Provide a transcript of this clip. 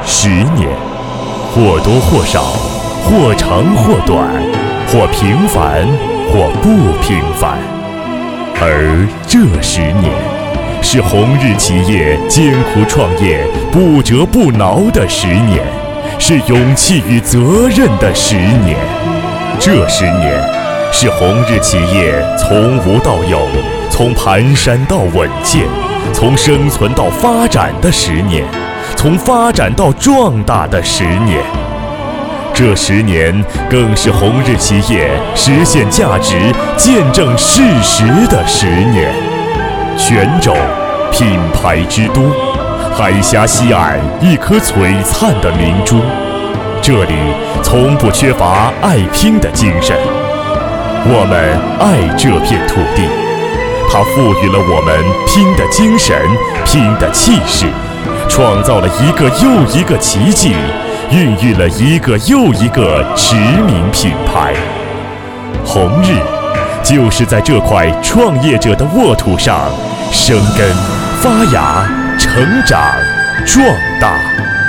10年，或多或少，或长或短，或平凡，或不平凡。而这10年，是弘日企业艰苦创业、不折不挠的10年，是勇气与责任的10年。这10年，是弘日企业从无到有，从蹒跚到稳健，从生存到发展的10年，从发展到壮大的10年。这10年更是弘日企业实现价值、见证事实的10年。泉州，品牌之都，海峡西岸一颗璀璨的明珠，这里从不缺乏爱拼的精神。我们爱这片土地，它赋予了我们拼的精神、拼的气势，创造了一个又一个奇迹，孕育了一个又一个驰名品牌。弘日就是在这块创业者的沃土上生根、发芽、成长、壮大。